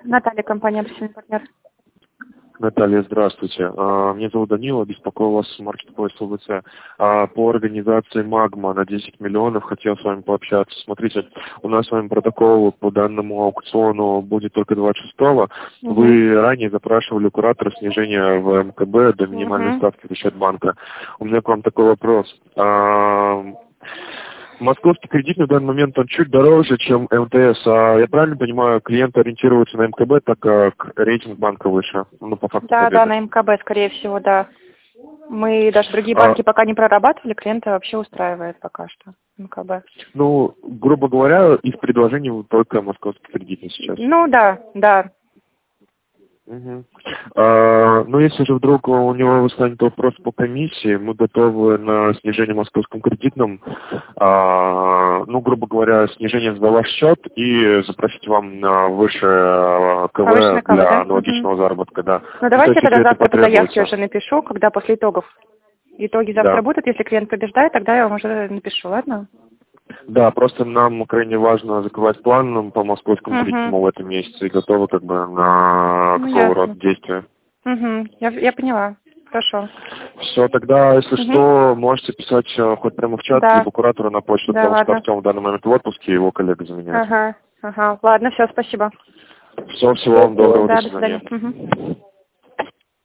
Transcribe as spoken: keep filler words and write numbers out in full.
Наталья, компания «Профессиональный партнер». Наталья, здравствуйте. А, Меня зовут Данила, беспокою вас с маркетплейс ЛВЦ. А, По организации «Магма» на десять миллионов хотел с вами пообщаться. Смотрите, у нас с вами протокол по данному аукциону будет только двадцать шестого. Угу. Вы ранее запрашивали у куратора снижение в эм ка бэ до минимальной Угу. ставки за счет банка. У меня к вам такой вопрос. А, Московский кредит на данный момент он чуть дороже, чем эм тэ эс. А я правильно понимаю, клиенты ориентируются на эм ка бэ, так как рейтинг банка выше? Ну, по факту Да, победы. да, на эм ка бэ, скорее всего, да. Мы даже другие А, банки пока не прорабатывали, клиента вообще устраивает пока что эм ка бэ. ну, грубо говоря, из предложений только московский кредит сейчас. Ну да, да. Мгм. А, ну, если же вдруг у него станет вопрос по комиссии, мы готовы на снижение московском кредитном, а, ну, грубо говоря, снижение за ваш счет и запросить вам на выше а, ка вэ Повышенная ка вэ, для да? аналогичного Угу. заработка, да. Ну Ну, то давайте есть, я тогда если это завтра по заявке потребуется. уже напишу, когда после итогов. Итоги завтра Да. будут, если клиент побеждает, тогда я вам уже напишу, ладно? Да, просто нам крайне важно закрывать план по московскому кредитному Угу. в этом месяце и готовы как бы на Ну такого рода ясно. действия. Угу. Я, я поняла. Хорошо. Все, тогда, если Угу. что, можете писать э, хоть прямо в чат, Да. либо куратору на почту, Да, потому что ладно. Артем в данный момент в отпуске, его коллега заменяет. Ага. Ага. Ладно, все, спасибо. Все, всего вам доброго, до Да, до свидания. свидания. Угу.